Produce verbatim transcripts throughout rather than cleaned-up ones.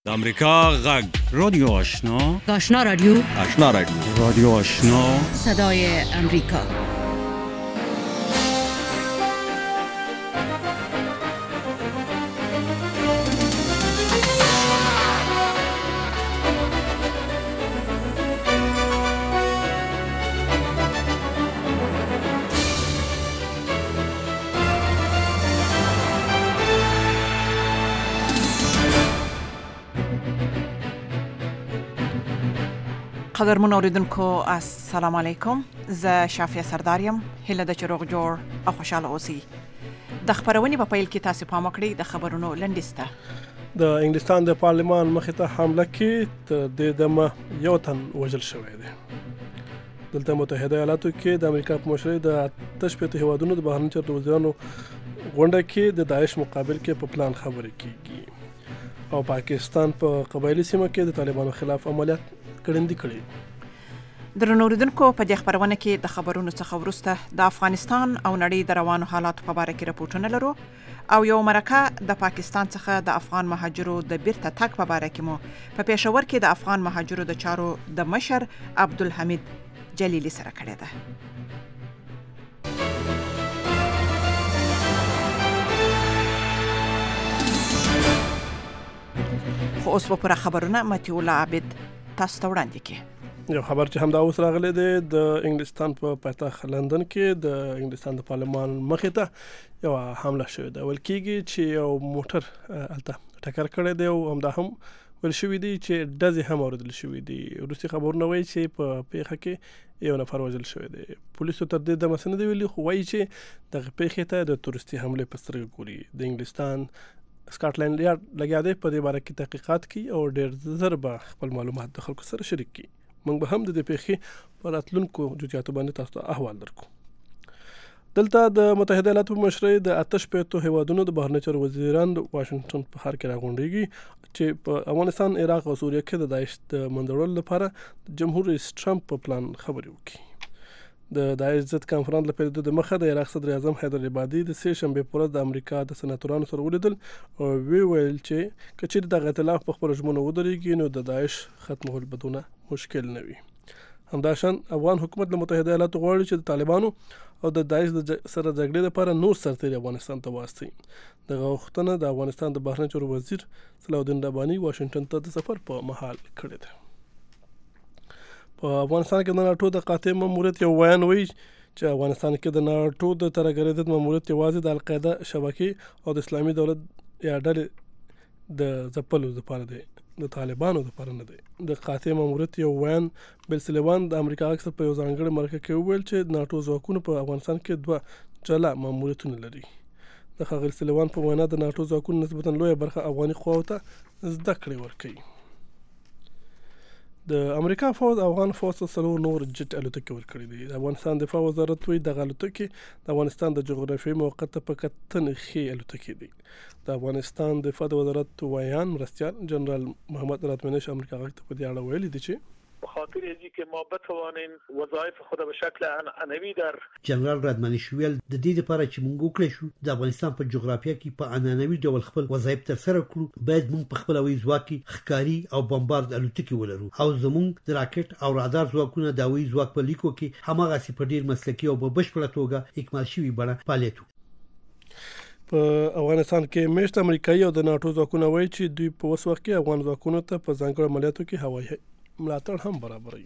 امریکا غږ رادیو آشنا آشنا رادیو آشنا رادیو رادیو آشنا صدای امریکا. قدرمن اوریدونکو السلام علیکم. زه شافیه سرداریم. هله د چروغ جوړ او خوشاله اوسئ. د خبرونې په پیل کې تاسو پام وکړئ د خبرونو لنډیسته. د انګلستان د پارلمان مخې ته حمله کې د دمه یو تن وژل شوی دی. دلته متحده ایالاتو کې د امریکا په مشرۍ د اته شپېته هیوادونو د بهرنیو چارو وزیرانو غونډه کې د داعش مقابل کې په پلان خبرې کیږي او پاکستان په قبایلی سیمه کې د طالبانو خلاف عملیات کړندې کړي. درنو اوریدونکو په دې خبرونه کې د خبرونو څخه وروسته د افغانستان او نړۍ د روانو حالاتو په اړه کې راپورټونه لرو او یو مرکه د پاکستان څخه د افغان مهاجرو د بیرته تګ په اړه کې مو په پېښور کې د افغان مهاجرو د چارو د مشر عبدالحمید جلیلی سره کړې ده. خو اوس په پوره خبرونه متي الله عابد تاسو ته وړاندې کړي. یو خبر چې هم دا اوس راغلی دی د انګلستان په پایتخت لندن کې د انګلستان د پارلمان مخې ته یو حمله شوې ده. ول کېږي چې یو موټر هلته ټکر کړی دی او همدا هم ول شوي دي چې ډزې هم اورېدل شوي دي. وروستي خبرونه وایي چې په پیښه کې یو نفر وژل شوی دی. پولیسو تر دې دمه څه نه دي ویلي، خو وایي چې دغه پیښې ته د تورستي حملې په سترګه ګوري. د انګلستان سکاټلند یارډ لګیا دی په دې باره کې تحقیقات کوي او ډېر زر به خپل معلومات د خلکو سره شریک کړي. موږ به هم د دې پیښې په راتلونکو جزئیاتو باندې تاسو ته احوال درکو. دلته د متحده ایالاتو په مشرۍ د اته شپېتو هیوادونو د بهرنیو چارو وزیران د واشنګټن په ښار کې راغونډېږي چې په افغانستان، عراق او سوریه کې د داعش د منځوړلو لپاره جمهور رئیس ټرمپ په پلان خبرې وکړي. د داعش ضد کانفرنس لپاره د مخه د عراق صدر اعظم حیدر العبادي د سه شنبه پر ورځ د امریکا د سناتورانو سره ولیدل او وی ویل چې کچېر د غتلاف په خبرو ژمنه ودرېږي نو د داعش ختمول بدونه مشکل نه وي. همداشان افغان حکومت له متحده ایالاتو غواړي چې د طالبانو او د داعش سره جګړې لپاره نور سرتېري افغانستان ته واستوي. دغه غوښتنه د افغانستان د بهرنیو چارو وزیر صلاح الدین رباني واشنګټن ته د سفر په مهال کړې ده. په افغانستان کې د ناټو د قاطع ماموریت یو ویان وایي چې افغانستان کې د ناټو د ترهګریز ماموریت یوازې د القاعده شبکې او د اسلامي دولت یا ډلې د ځپلو لپاره دی، د طالبانو لپاره نه دی. د قاطع ماموریت یو ویان بل سلیوان د امریکا اکثر په یو ځانګړي مرکه کې وویل چې ناټو ځواکونه په افغانستان کې دوه جلا ماموریتونه لري. د ښاغلي سلیوان په وینا د ناټو ځواکونو نسبتا لویه برخه افغاني قواو ته زده کړې ورکوي. د امریکا فوز افغان فوز ته څلور نور جټ الوتکې ورکړي دي. د افغانستان دفاع وزارت وایي دغه الوتکې د افغانستان د جغرافیایي موقعیت په کتنې ښې الوتکې دي. د افغانستان دفاع وزارت وایان مرستیال جنرال محمد راتمنش امریکا غږ ته په دې اړه ویلي دي چې بخاطر اینکه که ما بتوانیم وظایف خود به شکل عنعنوي در جنرال راتمنش ویل د دې لپاره چې موږ وکړی شو د افغانستان په جغرافیه کې په عنعنوي ډول خپل وظایف ترسره کړو، باید موږ په خپل هوایي ځواک کې ښکاري او بمبارد الوتکې ولرو او زموږ د راکټ او رادار ځواکونه د هوایي ځواک په لیکو کې هماغسې په ډېر مسلکي او په بشپړه توګه اکمال شوي بڼه فعالیت وکړي. په افغانستان کې میشت امریکایي او د ناټو ځواکونه وایي چې دوی په اوس وخت کې افغان ځواکونو ته په ځانګړو عملیاتو کې هوایي ملاتړ هم برابروي.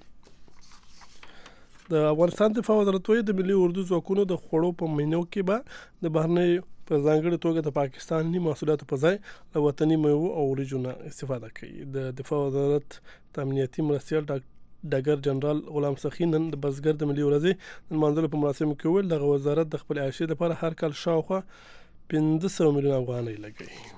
د افغانستان دفاع وزارت وایي د ملي اردو ځواکونو د خوړو په مینو کې به د بهرنیو په ځانګړې توګه د پاکستاني محصولاتو په ځای له وطني میوو او وریجو نه استفاده کوي. د دفاع وزارت د امنیتي مرستیال ډګر جنرال غلام سخي نن د بزګر د ملي ورځې د لمانځلو په مراسمو کې وویل دغه وزارت د خپل عیاشۍ لپاره هر کال شاوخوا پنځه سوه میلیونه افغانۍ لګوي.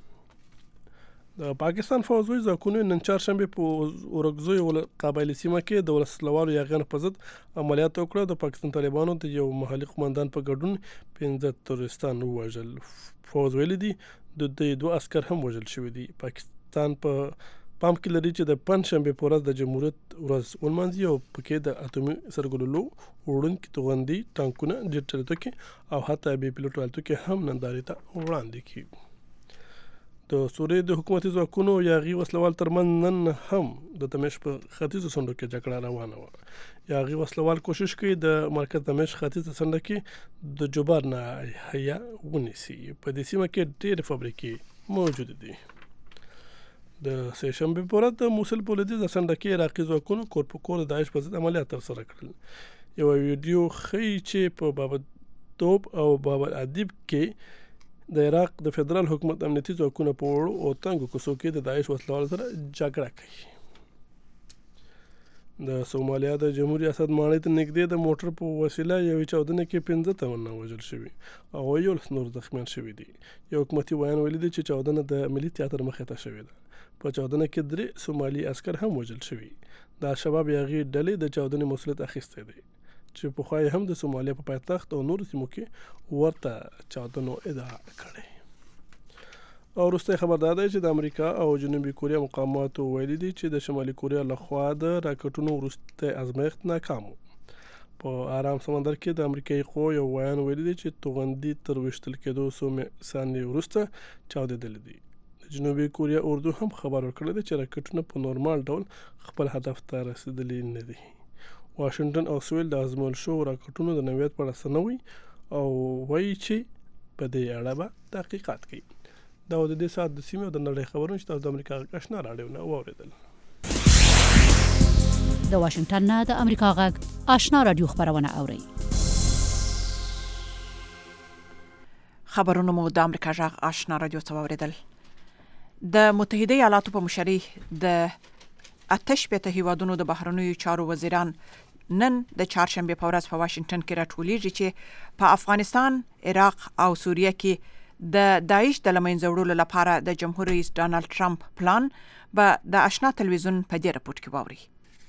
د پاکستان فوز وایي ځواکونو نن چهارشنبه په اورکزوی قبایلي سیمه کې د ولسوالو یاغیانو په ضد عملیات وکړه. د پاکستان طالبانو د یو محلي قومندان په ګډون پنځه تروریستان ووژل. فوز ویلي دي د دوی دوه عسکر هم وژل شوي دي. پاکستان په پام کې لري چې د پنځشنبه په ورځ د جمهوریت ورځ ولمانځي او پکې د اتومي سرګلولو وړونکي توغندي ټانکونه جټ الوتکې او حتی بې پیلوټ الوتکې هم نندارې ته وړاندې کړي. د سوریې د حکومتي ځواکونو یاغي وسلوال ترمنځ نن هم د دمشق په ختیځو څنډو کې جګړه روانه وه. یاغي وسلوال کوشش کوي د مرکز دمشق ختیځه څنډه کې د جوبار ناحیه ونیسي. په دې سیمه کې ډېرې فابریکې موجود دي. د سه شنبې په ورځ د موصل په لویدیځه څنډه کې عراقي ځواکونو کور په کور د داعش په ضد عملیات ترسره کړل. یو ویډیو ښیي چې په بابتوب او بابل ادیب کې د عراق د فدرال حکومت امنیتي ځواکونه په وړو او تنګو کوڅو کې د داعش وسلوالو سره جګړه کوي. د سومالیا د جمهوریت ریاست ماڼۍ ته نږدې د موټر په وسیله یوې چاودنې کې پنځه تنه وژل شوي او یولس نور زخمیان شوي دي. یو حکومتي ویان ویلي دی چې چاودنه د ملي تیاتر مخې ته شوې ده. په چاودنه کې درې سومالي عسکر هم وژل شوي. د الشباب یاغي ډلې د چاودنې مسؤلیت اخیستی دی چې پخوا هم د سومالیا په پایتخت او نورو سیمو کې ورته چاودنو ادعا کړې. او وروستی خبر دا دی چې د امریکا او جنوبي کوریا مقاماتو ویلي دي چې د شمالي کوریا لخوا د راکټونو وروستی ازمایښت ناکام و. په آرام سمندر کې د امریکایي قوو یو ویان ویلي دی چې توغندي تر ویشتل کېدو څو ثانیې وروسته چاودېدلي دي. د جنوبي کوریا اردو هم خبر ورکړی دی چې راکټونه په نورمال ډول خپل هدف ته رسېدلي نه دي. واشنگټن او سویل د ازمول شو راکټونو د نوعیت په اړه څه نه وایي او وایي چې په دې اړه به تحقیقات کوي. دا د دې ساعت د سیمې او د نړۍ خبرونه چې تاسو د امریکا غږ آشنا راډیو نه واورېدل. د واشنگټن نه د امریکا غږ آشنا راډیو خبرونه اورئ. خبرونه مو د امریکا غږ آشنا راډیو څخه واورېدل. د متحده ایالاتو په مشرۍ د اتش پته هیوادونو د بهرنیو چارو وزیران نن د چهارشنبه په ورځ په واشنگټن کې راټولیږي چې په افغانستان، عراق او سوریه کې د داعش د لمنځه وړلو لپاره د جمهور رئیس ډانلډ ټرمپ پلان به د آشنا تلویزیون په دې رپورت کې واوري.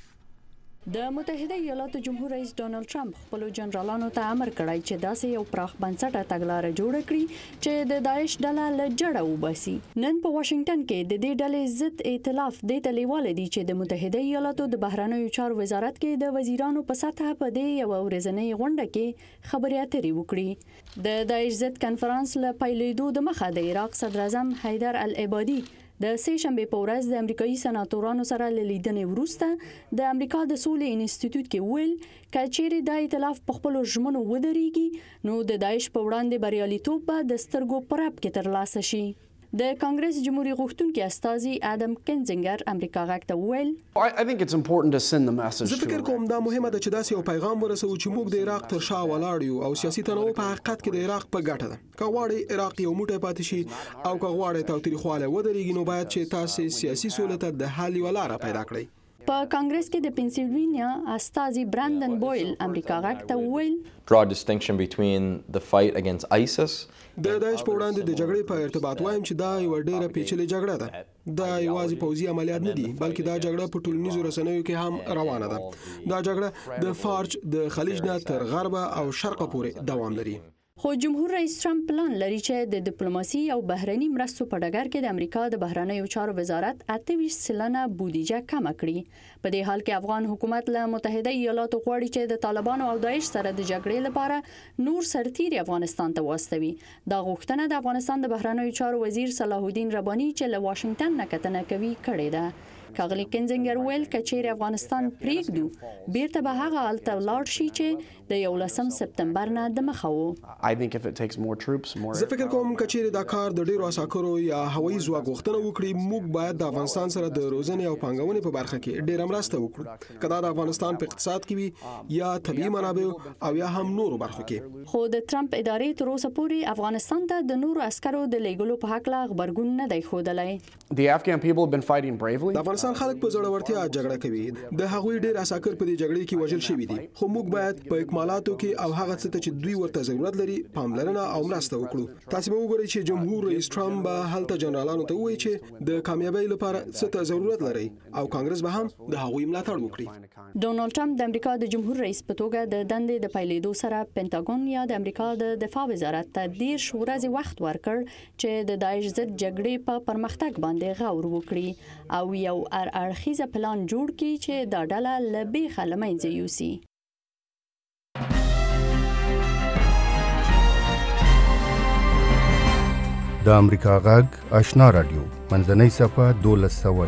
د متحده ایالاتو جمهور رئیس ډانلډ ټرمپ خپل جنرالانو ته امر کړی چې داسې یو پراخ بنسټه تګلارې جوړ کړي چې د داعش ډله له جړه وباسي. نن په واشنگټن کې د دې ډلې ضد ائتلاف د تلیواله دي چې د متحده ایالاتو د بهرنیو چارو وزارت کې د وزیرانو په سطح په دې یو ورځنۍ غونډه کې خبرې اترې وکړي. د داعش ضد کنفرانس له پیلېدو د مخه د عراق صدر اعظم حیدر العبادي د سه شنبه په ورځ د امریکایي سناتورانو سره لیدنې وروسته د امریکا د سولې انسټیټیوټ کې ویل چې چیرې د ائتلاف په خپل ژمنو ودرېږي نو د داعش په وړاندې بریالیتوب به د سترګو پراب کې ترلاسه شي. د کانګرس جمهوریت غوښتونکي استاذي ادم کنزنګر امریکا غاکته ویل I think it's important to send the message. زه فکر کوم دا مهمه ده چې داسې یو پیغام ورسوو چې موږ د عراق تر شا ولاړ یو او سیاسي تنوع په حقیقت کې د عراق په ګټه ده. که غواړئ عراق یو موټی پاتې شي او که غواړئ تاوتریخوالی ودرېږي نو باید چې تاسې سیاسي سولې ته د حل یوه لاره پیدا کړئ. په کانګرس کې د پنسلوینیا استاذي برندن بویل امریکا غاکته ویل draw a distinction between the fight against ISIS د داعش په وړاندې د جګړې په ارتباط وایم چې دا یو ډېره پیچلې جګړه ده. دا یوازې پوځي عملیات نه دي بلکې دا جګړه په ټولنیزو رسنیو کې هم روانه ده. دا جګړه د فارج د خلیج نه تر غربه او شرقه پورې دوام لري. خو جمهور رئیس ټرمپ پلان لري چې د ډیپلوماسي او بهرني مرستو په ډګر کې د امریکا د بهرنیو چارو وزارت اته ویشت سلنه بودیجه کم کړي. په دې حال کې افغان حکومت له متحده ایالاتو غواړي چې د طالبانو او داعش سره د جګړې لپاره نور سرتیري افغانستان ته واستوي. دا غوښتنه د افغانستان د بهرنیو چارو وزیر صلاح الدین رباني چې له واشنگټن نه کتنه کوي کړې ده. کاغلی کنزنګر ویل کچېر افغانستان پریږدو بیرته به هغه حالت ولاړ شي چې د یولسم سپتمبر نه د مخه وو. I think if it takes more troops, more زه فکر کوم کچېر دا کار د ډیرو عساکرو یا هوایي ځواک غوښتنه وکړي موږ باید د افغانستان سره د روزنې او پانګونې په برخه کې ډیره مرسته وکړو. کدا د افغانستان په اقتصاد کې وي یا طبيعي منابع او یا هم نورو برخو کې. خو د ټرمپ ادارې تر اوسه پورې افغانستان ته د نورو عسکرو د لیږلو په حق لا خبرګون نه دی ښودلی. The Afghan people have been fighting bravely. د افغانستان خلک په زړورتیا جګړه کوي. د هغوی ډیر عساکر په دې جګړې کې وژل شوي دي. خو موږ باید په اکمالاتو کې او هغه څه چې دوی ورته ضرورت لري پاملرنه او مرسته وکړو. تاسو به وګورئ چې جمهور رئیس ټرمپ به هلته جنرالانو ته وایي چې د کامیابی لپاره څه ته ضرورت لري او کانګرس به هم د هغوی ملاتړ وکړي. ډونالډ ټرمپ د امریکا د جمهور رئیس په توګه د دندې د پیلېدو سره پینټاګون یا د امریکا د دفاع وزارت ته دېرش ورځې وخت ورکړ چې د داعش ضد جګړې په پرمختګ باندې غور وکړي او یو هر اړخیزه پلان جوړ کړي چې دا ډله له بیخه له منځه یوسي. د امریکا غږ آشنا رادیو منځنۍ صفه دولس سوه